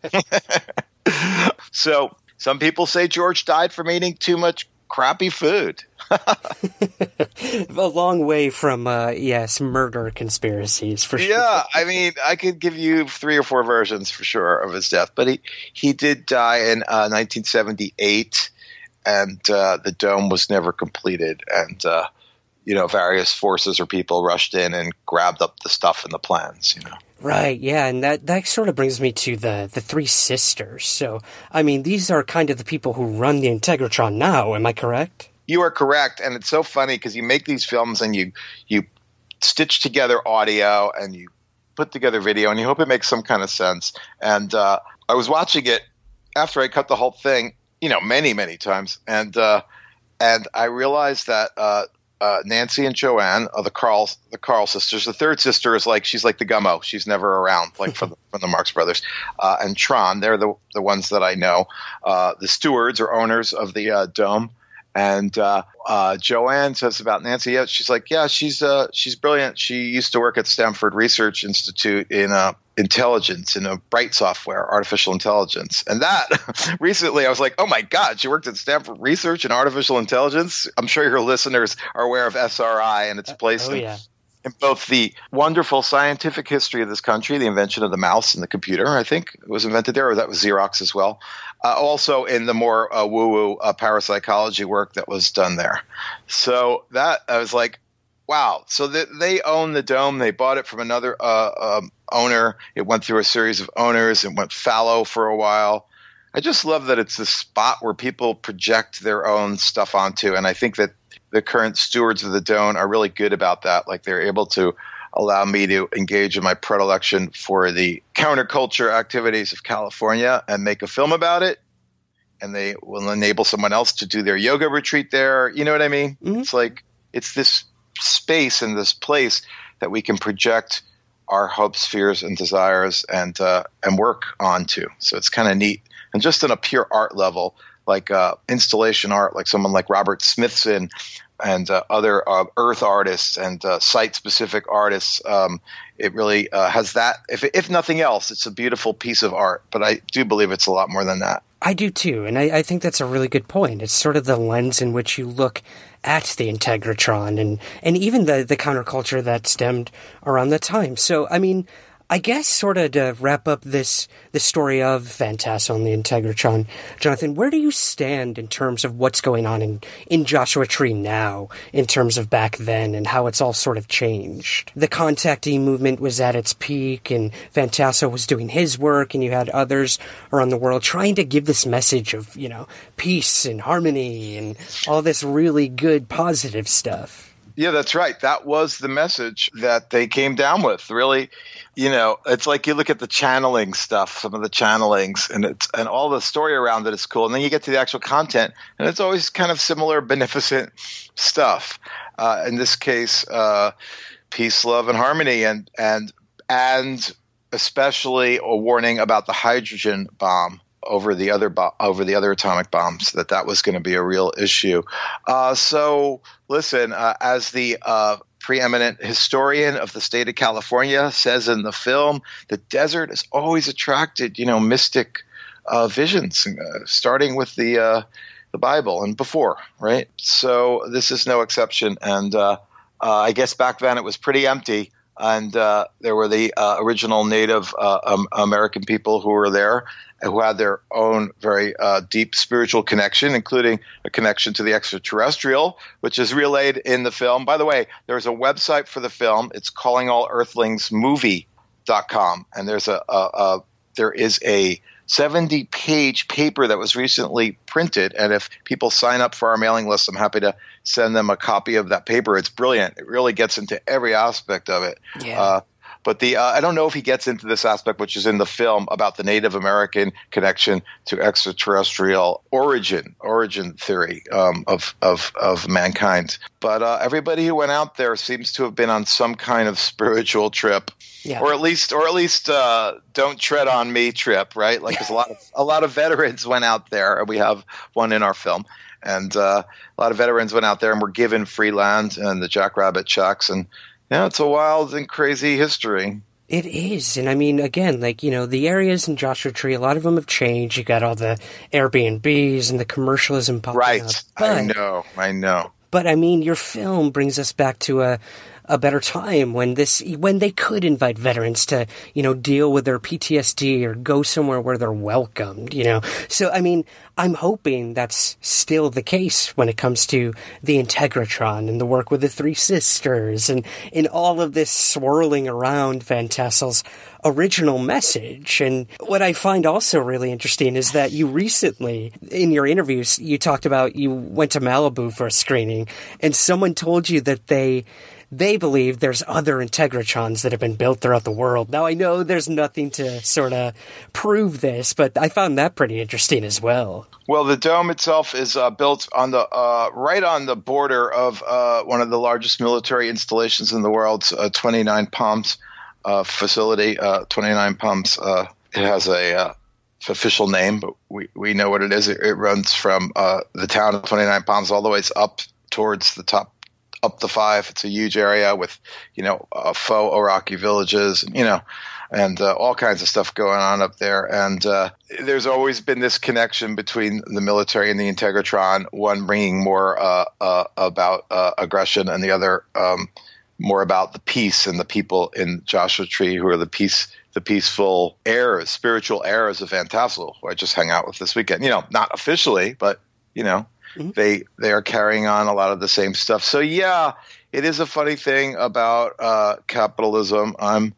So some people say George died from eating too much crappy food. A long way from, some murder conspiracies, for sure. Yeah, I mean, I could give you 3 or 4 versions for sure of his death, but he did die in 1978, and the dome was never completed, and you know, various forces or people rushed in and grabbed up the stuff and the plans, you know. Right, yeah, and that sort of brings me to the 3 sisters. So, I mean, these are kind of the people who run the Integratron now, am I correct? You are correct, and it's so funny because you make these films and you stitch together audio and you put together video and you hope it makes some kind of sense. And I was watching it after I cut the whole thing, you know, many, many times, and I realized that Nancy and Joanne are the Carl sisters. The third sister is she's like the Gummo. She's never around, from the Marx Brothers. And Tron, they're the ones that I know. The stewards or owners of the dome. And Joanne says about Nancy, she's like, she's brilliant. She used to work at Stanford Research Institute in intelligence, in a Bright software, artificial intelligence. And that recently I was like, oh my God, she worked at Stanford Research in artificial intelligence. I'm sure your listeners are aware of SRI and its place in both the wonderful scientific history of this country, the invention of the mouse and the computer, I think it was invented there, or that was Xerox as well. Also in the more woo-woo parapsychology work that was done there. So that I was like, wow. So they own the dome. They bought it from another owner. It went through a series of owners. It went fallow for a while. I just love that it's this spot where people project their own stuff onto. And I think that the current stewards of the Dome are really good about that. Like they're able to allow me to engage in my predilection for the counterculture activities of California and make a film about it. And they will enable someone else to do their yoga retreat there. You know what I mean? Mm-hmm. It's like it's this space and this place that we can project our hopes, fears, and desires and work onto. So it's kind of neat. And just on a pure art level, like installation art, like someone like Robert Smithson and other earth artists and site-specific artists, it really has that. If nothing else, it's a beautiful piece of art. But I do believe it's a lot more than that. I do too, and I think that's a really good point. It's sort of the lens in which you look at the Integratron and even the counterculture that stemmed around that time. So, I mean, I guess sort of to wrap up the story of Van Tassel and the Integratron, Jonathan, where do you stand in terms of what's going on in Joshua Tree now, in terms of back then and how it's all sort of changed? The contactee movement was at its peak and Van Tassel was doing his work and you had others around the world trying to give this message of, peace and harmony and all this really good positive stuff. Yeah, that's right. That was the message that they came down with. Really, it's like you look at the channeling stuff, some of the channelings, and all the story around it is cool. And then you get to the actual content, and it's always kind of similar, beneficent stuff. In this case, peace, love, and harmony, and especially a warning about the hydrogen bomb over the other atomic bombs, that was going to be a real issue. So listen, as the preeminent historian of the state of California says in the film, the desert has always attracted, mystic visions, starting with the Bible and before, right? So this is no exception. And I guess back then it was pretty empty. And there were the original Native American people who were there, who had their own very deep spiritual connection, including a connection to the extraterrestrial, which is relayed in the film. By the way, there's a website for the film. It's callingallearthlingsmovie.com. And there is a 70-page paper that was recently printed. And if people sign up for our mailing list, I'm happy to send them a copy of that paper. It's brilliant. It really gets into every aspect of it. Yeah. But I don't know if he gets into this aspect, which is in the film, about the Native American connection to extraterrestrial origin theory of mankind. But everybody who went out there seems to have been on some kind of spiritual trip, or at least don't tread on me trip, right? Like there's a lot of veterans went out there, and we have one in our film. And a lot of veterans went out there and were given free land and the jackrabbit checks. And it's a wild and crazy history. It is. And I mean, again, the areas in Joshua Tree, a lot of them have changed. You got all the Airbnbs and the commercialism popping up. Right. I know. But I mean, your film brings us back to a better time when they could invite veterans to, deal with their PTSD or go somewhere where they're welcomed, So, I mean, I'm hoping that's still the case when it comes to the Integratron and the work with the Three Sisters and in all of this swirling around Van Tassel's original message. And what I find also really interesting is that you recently, in your interviews, you talked about you went to Malibu for a screening and someone told you that they believe there's other Integratrons that have been built throughout the world. Now, I know there's nothing to sort of prove this, but I found that pretty interesting as well. Well, the dome itself is built on the right on the border of one of the largest military installations in the world, 29 Palms facility. 29 Palms. It has a official name, but we know what it is. It runs from the town of 29 Palms all the way up towards the top, up the 5. It's a huge area with, faux Iraqi villages, and all kinds of stuff going on up there. And there's always been this connection between the military and the Integratron, one bringing more about aggression and the other more about the peace and the people in Joshua Tree who are the peaceful heirs, spiritual heirs of Van Tassel, who I just hung out with this weekend. Not officially, but, Mm-hmm. They are carrying on a lot of the same stuff. So, yeah, it is a funny thing about capitalism. I'm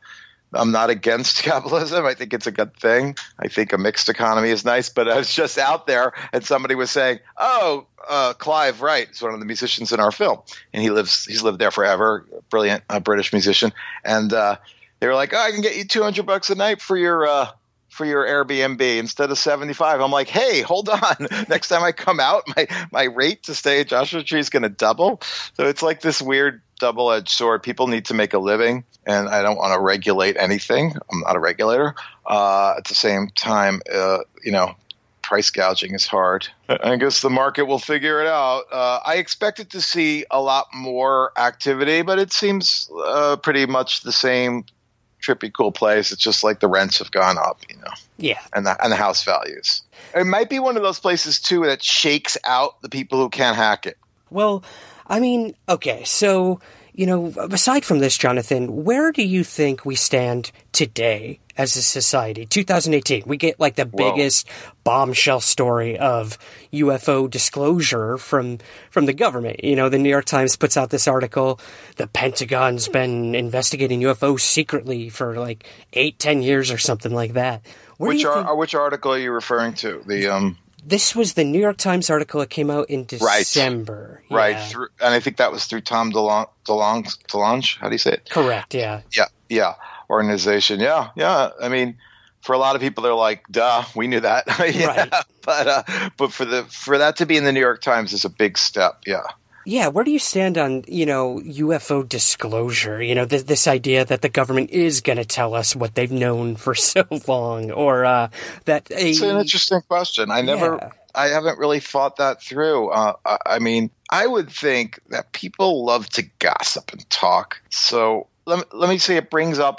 I'm not against capitalism. I think it's a good thing. I think a mixed economy is nice. But I was just out there, and somebody was saying, Clive Wright is one of the musicians in our film, and he's lived there forever. Brilliant British musician, and they were like, I can get you $200 a night for your Airbnb instead of $75. I'm like, hey, hold on. Next time I come out, my rate to stay at Joshua Tree is going to double. So it's like this weird double-edged sword. People need to make a living, and I don't want to regulate anything. I'm not a regulator. At the same time, price gouging is hard. I guess the market will figure it out. I expected to see a lot more activity, but it seems pretty much the same trippy cool place. It's just like the rents have gone up, Yeah. And the house values. It might be one of those places too that shakes out the people who can't hack it. Well, I mean, okay, so, aside from this, Jonathan, where do you think we stand today as a society? 2018, we get like the biggest bombshell story of UFO disclosure from the government. The New York Times puts out this article. The Pentagon's been investigating UFOs secretly for like 8-10 years or something like that. Which article are you referring to? This was the New York Times article. It came out in December. Right. Yeah. And I think that was through Tom DeLonge. How do you say it? Correct, yeah. Yeah. Organization. Yeah. I mean, for a lot of people, they're like, duh, we knew that. Right. But for that to be in the New York Times is a big step, yeah. Yeah, where do you stand on, UFO disclosure? This idea that the government is going to tell us what they've known for so long, or that it's an interesting question. I haven't really thought that through. I mean, I would think that people love to gossip and talk. So let me say it brings up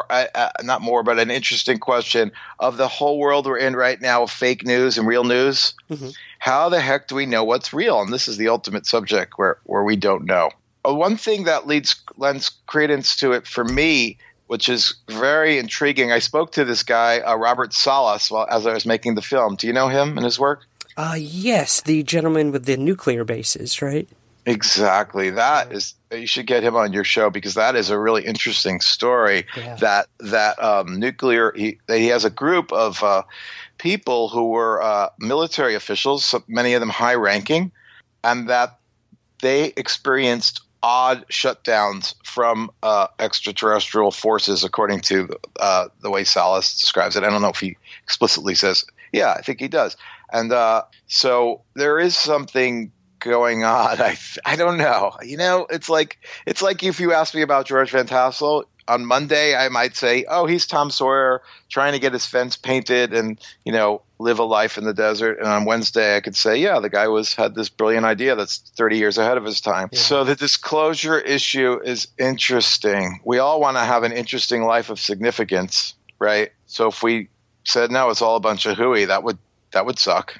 but an interesting question of the whole world we're in right now of fake news and real news. Mm-hmm. How the heck do we know what's real? And this is the ultimate subject where we don't know. One thing that lends credence to it for me, which is very intriguing. I spoke to this guy, Robert Salas, as I was making the film. Do you know him and his work? Yes, the gentleman with the nuclear bases, right? Exactly. You should get him on your show because that is a really interesting story. Yeah. That nuclear. He has a group of people who were military officials, many of them high-ranking, and that they experienced odd shutdowns from extraterrestrial forces, according to the way Salas describes it. I don't know if he explicitly says. Yeah, I think he does. And so there is something going on. I don't know. It's like if you ask me about George Van Tassel on Monday, I might say, "Oh, he's Tom Sawyer trying to get his fence painted and live a life in the desert." And on Wednesday, I could say, "Yeah, the guy had this brilliant idea that's 30 years ahead of his time." Yeah. So the disclosure issue is interesting. We all want to have an interesting life of significance, right? So if we said no, it's all a bunch of hooey, that would suck.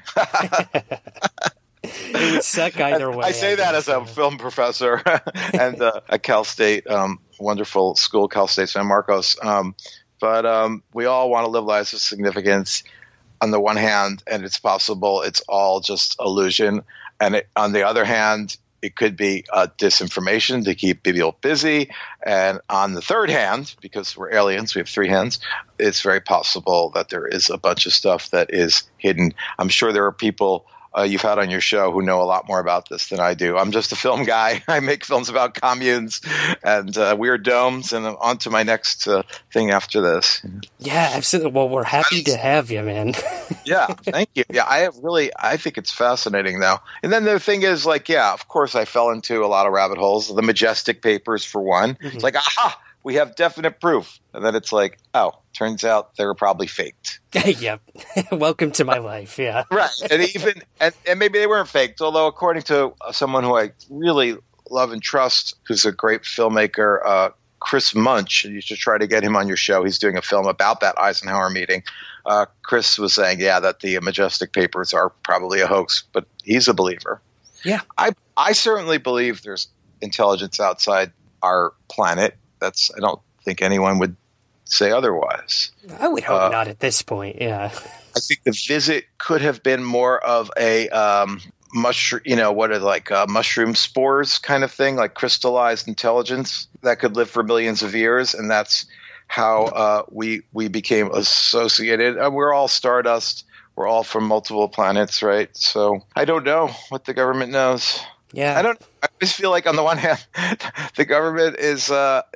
It would suck either way. I say that as a film professor and at Cal State, wonderful school, Cal State San Marcos. But we all want to live lives of significance on the one hand, and it's possible it's all just illusion. And on the other hand, it could be disinformation to keep people busy. And on the third hand, because we're aliens, we have three hands, it's very possible that there is a bunch of stuff that is hidden. I'm sure there are people you've had on your show who know a lot more about this than I do. I'm just a film guy. I make films about communes and weird domes, and I'm on to my next thing after this. Yeah, absolutely. Well, we're happy to have you, man. Yeah, thank you. Yeah, I think it's fascinating now. And then the thing is, of course I fell into a lot of rabbit holes. The Majestic Papers, for one. Mm-hmm. It's like, aha! We have definite proof. And then it's like, oh, turns out they were probably faked. Yep. Welcome to my life, yeah. Right. And maybe they weren't faked, although according to someone who I really love and trust, who's a great filmmaker, Chris Munch, you should try to get him on your show. He's doing a film about that Eisenhower meeting. Chris was saying, that the Majestic Papers are probably a hoax, but he's a believer. Yeah. I certainly believe there's intelligence outside our planet. I don't think anyone would say otherwise. I would hope not at this point, yeah. I think the visit could have been more of a mushroom, mushroom spores kind of thing, like crystallized intelligence that could live for millions of years, and that's how we became associated. We're all stardust. We're all from multiple planets, right? So I don't know what the government knows. Yeah, I just feel like on the one hand, the government is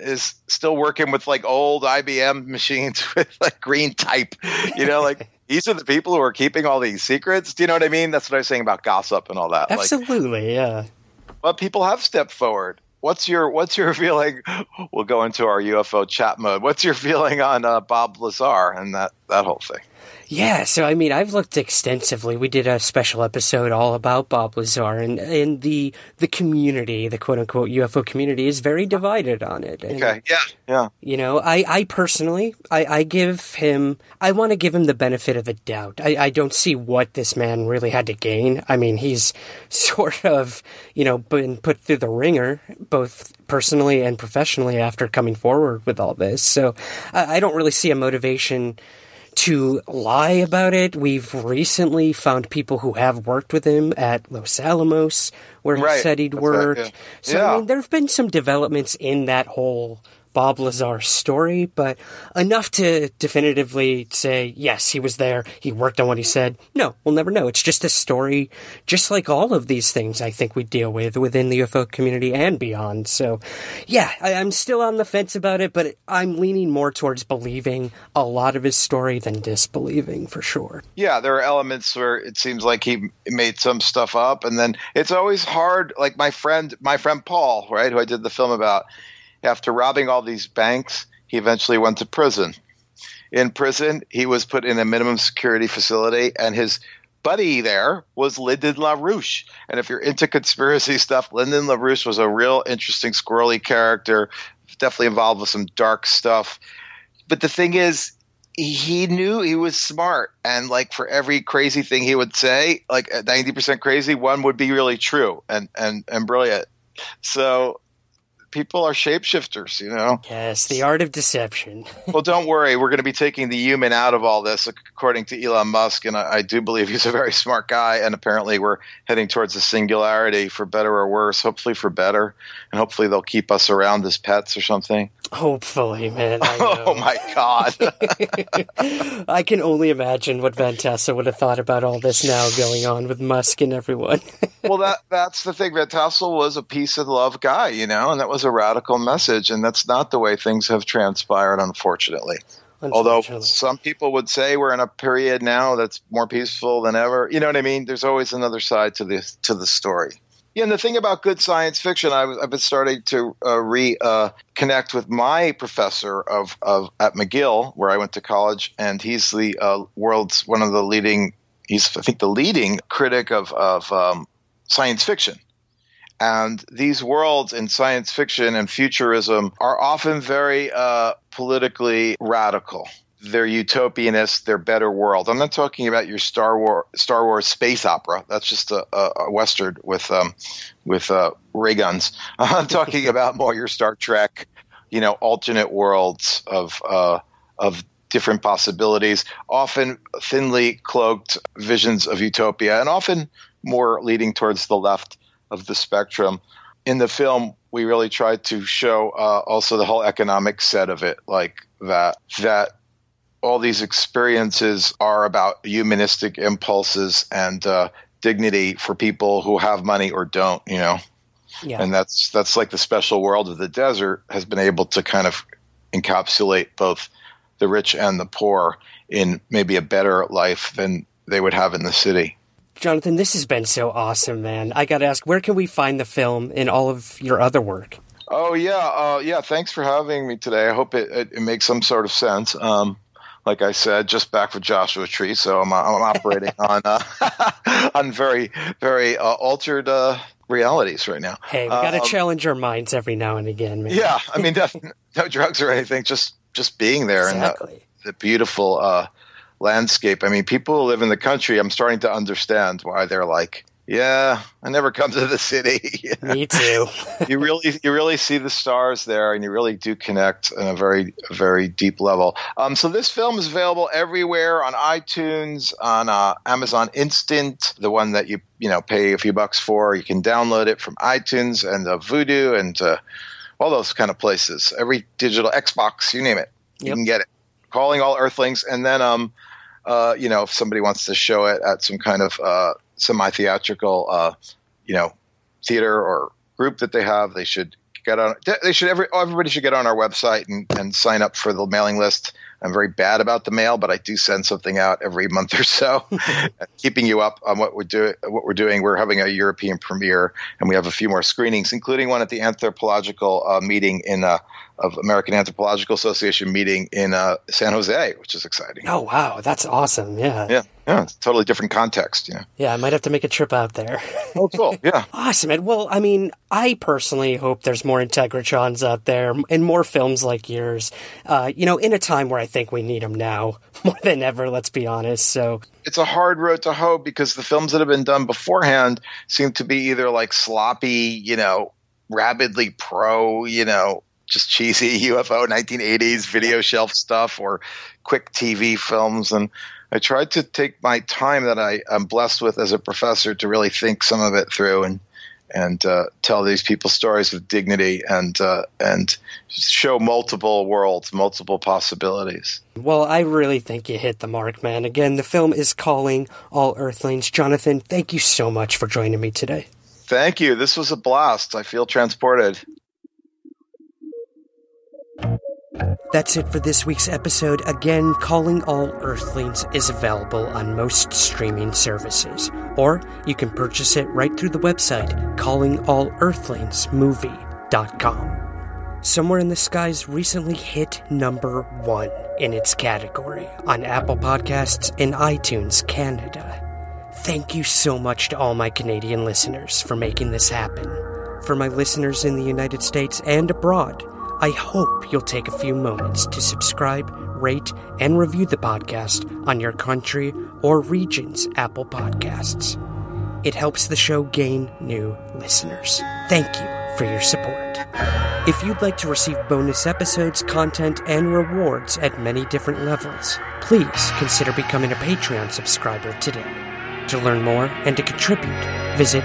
still working with like old IBM machines with like green type. You know, like these are the people who are keeping all these secrets. Do you know what I mean? That's what I was saying about gossip and all that. Absolutely, yeah. But people have stepped forward. What's your feeling? We'll go into our UFO chat mode. What's your feeling on Bob Lazar and that whole thing? Yeah, so I mean, I've looked extensively. We did a special episode all about Bob Lazar, and the community, the quote-unquote UFO community, is very divided on it. And, okay, yeah. You know, I personally, I want to give him the benefit of the doubt. I don't see what this man really had to gain. I mean, he's sort of, you know, been put through the ringer, both personally and professionally, after coming forward with all this. So I don't really see a motivation to lie about it. We've recently found people who have worked with him at Los Alamos, where he said he'd work. Right, yeah. So, I mean, there have been some developments in that whole Bob Lazar story, but enough to definitively say, yes, he was there, he worked on what he said. No, we'll never know. It's just a story, just like all of these things I think we deal with within the UFO community and beyond. So, yeah, I'm still on the fence about it, but I'm leaning more towards believing a lot of his story than disbelieving, for sure. Yeah, there are elements where it seems like he made some stuff up, and then it's always hard, like my friend Paul, right, who I did the film about. After robbing all these banks, he eventually went to prison. In prison, he was put in a minimum security facility, and his buddy there was Lyndon LaRouche. And if you're into conspiracy stuff, Lyndon LaRouche was a real interesting, squirrely character, definitely involved with some dark stuff. But the thing is, he knew he was smart, and like for every crazy thing he would say, like 90% crazy, one would be really true and brilliant. So people are shapeshifters, you know? Yes, the art of deception. Well, don't worry. We're going to be taking the human out of all this, according to Elon Musk, and I do believe he's a very smart guy, and apparently we're heading towards a singularity, for better or worse, hopefully for better, and hopefully they'll keep us around as pets or something. Hopefully, man. I know. Oh, my God. I can only imagine what Van Tassel would have thought about all this now going on with Musk and everyone. Well, that's the thing. Van Tassel was a peace and love guy, you know, and that was a radical message, and that's not the way things have transpired, unfortunately. Although some people would say we're in a period now that's more peaceful than ever. You know what I mean? There's always another side to the story. Yeah, and the thing about good science fiction, I've been starting to reconnect with my professor at McGill, where I went to college, and he's the world's one of the leading. He's, I think, the leading critic of science fiction. And these worlds in science fiction and futurism are often very politically radical. They're utopianists. They're better worlds. I'm not talking about your Star Wars space opera. That's just a Western with ray guns. I'm talking about more your Star Trek, you know, alternate worlds of different possibilities, often thinly cloaked visions of utopia, and often more leading towards the left of the spectrum. In the film, we really tried to show also the whole economic set of it, like that all these experiences are about humanistic impulses and dignity for people who have money or don't, you know. Yeah. And that's like the special world of the desert has been able to kind of encapsulate both the rich and the poor in maybe a better life than they would have in the city. Jonathan, this has been so awesome, man. I got to ask, where can we find the film in all of your other work? Oh, yeah. Thanks for having me today. I hope it makes some sort of sense. Like I said, just back with Joshua Tree, so I'm operating on very, very altered realities right now. Hey, we got to challenge our minds every now and again, man. Yeah, I mean, no drugs or anything, just being there. Exactly. And the beautiful landscape. I mean, people who live in the country, I'm starting to understand why they're like, yeah, I never come to the city. Me too. You really see the stars there, and you really do connect on a very, very deep level. So this film is available everywhere on iTunes, on Amazon Instant, the one that you pay a few bucks for. You can download it from iTunes and Vudu and all those kind of places. Every digital Xbox, you name it. You can get it. Calling All Earthlings. And then, if somebody wants to show it at some kind of semi-theatrical, theater or group that they have, they should get on. Everybody should get on our website and sign up for the mailing list. I'm very bad about the mail, but I do send something out every month or so, keeping you up on what we're doing. We're having a European premiere, and we have a few more screenings, including one at the anthropological meeting of American Anthropological Association meeting in San Jose, which is exciting. Oh, wow. That's awesome. Yeah. Yeah. It's a totally different context. Yeah, I might have to make a trip out there. Oh, cool. Yeah. Awesome. And well, I mean, I personally hope there's more Integratrons out there and more films like yours, in a time where I think we need them now more than ever, let's be honest. So it's a hard road to hoe because the films that have been done beforehand seem to be either like sloppy, rabidly pro, just cheesy UFO 1980s video shelf stuff or quick TV films. And I tried to take my time that I'm blessed with as a professor to really think some of it through and tell these people stories with dignity and show multiple worlds, multiple possibilities. Well, I really think you hit the mark, man. Again, the film is Calling All Earthlings. Jonathan, thank you so much for joining me today. Thank you. This was a blast. I feel transported. That's it for this week's episode. Again, Calling All Earthlings is available on most streaming services, or you can purchase it right through the website, callingallearthlingsmovie.com. Somewhere in the Skies recently hit number 1 in its category on Apple Podcasts and iTunes Canada. Thank you so much to all my Canadian listeners for making this happen. For my listeners in the United States and abroad, I hope you'll take a few moments to subscribe, rate, and review the podcast on your country or region's Apple Podcasts. It helps the show gain new listeners. Thank you for your support. If you'd like to receive bonus episodes, content, and rewards at many different levels, please consider becoming a Patreon subscriber today. To learn more and to contribute, visit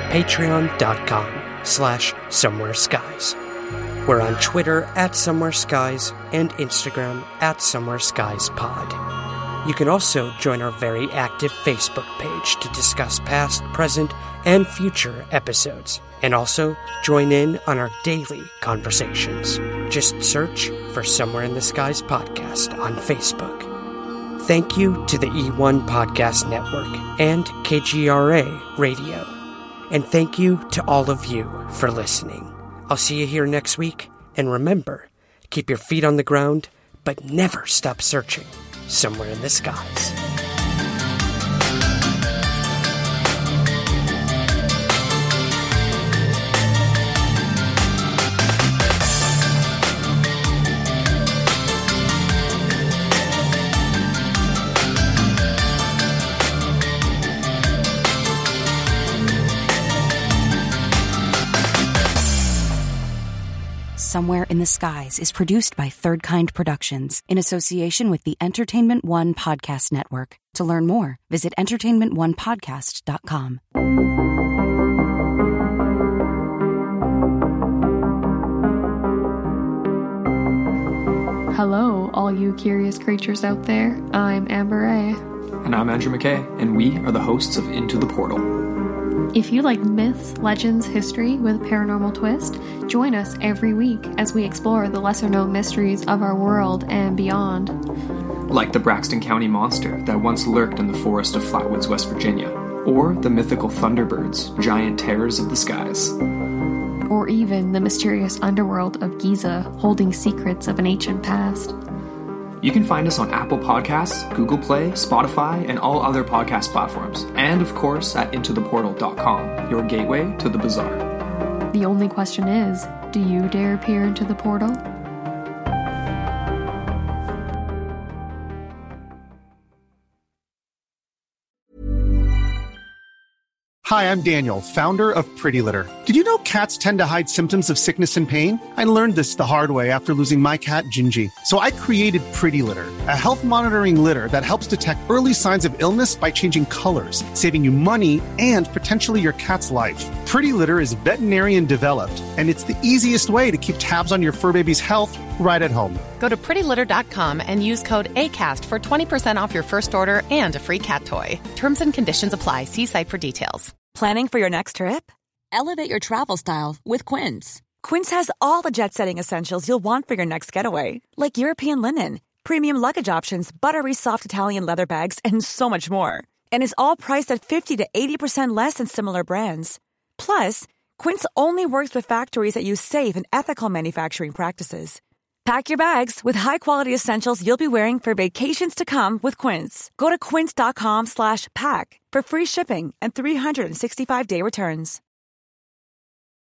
patreon.com/SomewhereSkies. We're on Twitter @SomewhereSkies and Instagram @SomewhereSkiesPod. You can also join our very active Facebook page to discuss past, present, and future episodes, and also join in on our daily conversations. Just search for Somewhere in the Skies Podcast on Facebook. Thank you to the E1 Podcast Network and KGRA Radio. And thank you to all of you for listening. I'll see you here next week, and remember, keep your feet on the ground, but never stop searching somewhere in the skies. Somewhere in the Skies is produced by Third Kind Productions in association with the Entertainment One Podcast Network. To learn more, visit entertainmentonepodcast.com. Hello, all you curious creatures out there. I'm Amber A. And I'm Andrew McKay, and we are the hosts of Into the Portal. If you like myths, legends, history with a paranormal twist, join us every week as we explore the lesser-known mysteries of our world and beyond. Like the Braxton County monster that once lurked in the forest of Flatwoods, West Virginia, or the mythical Thunderbirds, giant terrors of the skies. Or even the mysterious underworld of Giza, holding secrets of an ancient past. You can find us on Apple Podcasts, Google Play, Spotify, and all other podcast platforms. And, of course, at intotheportal.com, your gateway to the bizarre. The only question is, do you dare peer into the portal? Hi, I'm Daniel, founder of Pretty Litter. Did you know cats tend to hide symptoms of sickness and pain? I learned this the hard way after losing my cat, Gingy. So I created Pretty Litter, a health monitoring litter that helps detect early signs of illness by changing colors, saving you money and potentially your cat's life. Pretty Litter is veterinarian developed, and it's the easiest way to keep tabs on your fur baby's health right at home. Go to prettylitter.com and use code ACAST for 20% off your first order and a free cat toy. Terms and conditions apply. See site for details. Planning for your next trip? Elevate your travel style with Quince. Quince has all the jet-setting essentials you'll want for your next getaway, like European linen, premium luggage options, buttery soft Italian leather bags, and so much more. And is all priced at 50 to 80% less than similar brands. Plus, Quince only works with factories that use safe and ethical manufacturing practices. Pack your bags with high-quality essentials you'll be wearing for vacations to come with Quince. Go to quince.com/pack for free shipping and 365-day returns.